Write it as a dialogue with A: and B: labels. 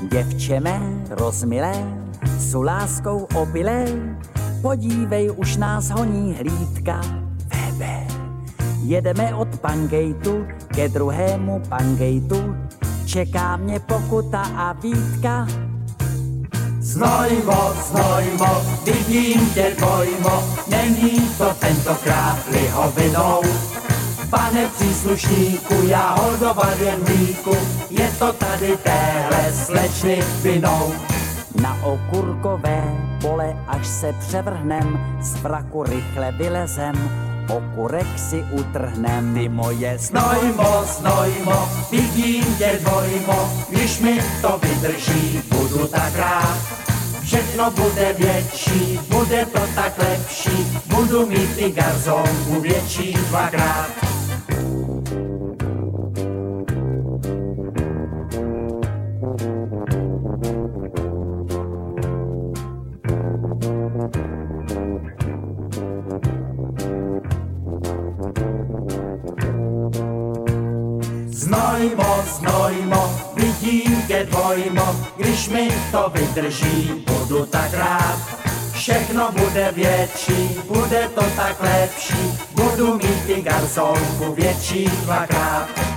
A: Děvče mé rozmilé, su láskou opilé, podívej, už nás honí hlídka. Weber. Jedeme od Pangejtu ke druhému Pangejtu, čeká mě pokuta a výtka.
B: Znojmo, vidím tě dvojmo, není to tentokrát lihovinou. Pane příslušníku, já holdoval jen mlíku, je to tady téhle slečny vinou.
A: Na okurkové pole, až se převrhnem, z fraku rychle vylezem, okurek si utrhnem.
B: Ty moje znojmo, vidím tě dvojmo, když mi to vydrží, budu tak rád. Všechno bude větší, bude to tak lepší, budu mít i garzonku větší dvakrát. Znojmo, vidím tě dvojmo, když mi to vydrží, budu tak rád. Všechno bude větší, bude to tak lepší, budu mít i garzonku větší dvakrát.